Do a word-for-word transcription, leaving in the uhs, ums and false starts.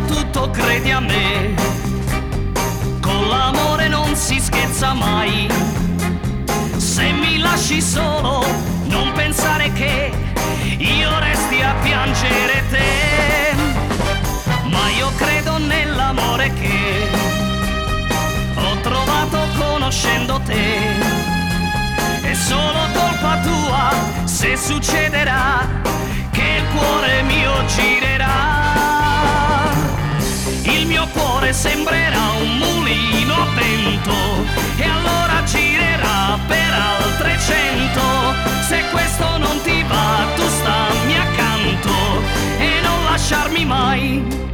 tutto, credi a me, con l'amore non si scherza mai. Se mi lasci solo, non pensare che io resti a piangere te, ma io credo nell'amore che ho trovato conoscendo te. È solo colpa tua se succederà che il cuore mio girerà. Il mio cuore sembrerà un mulino a vento e allora girerà per altre cento. Se questo non ti va, tu stammi accanto e non lasciarmi mai.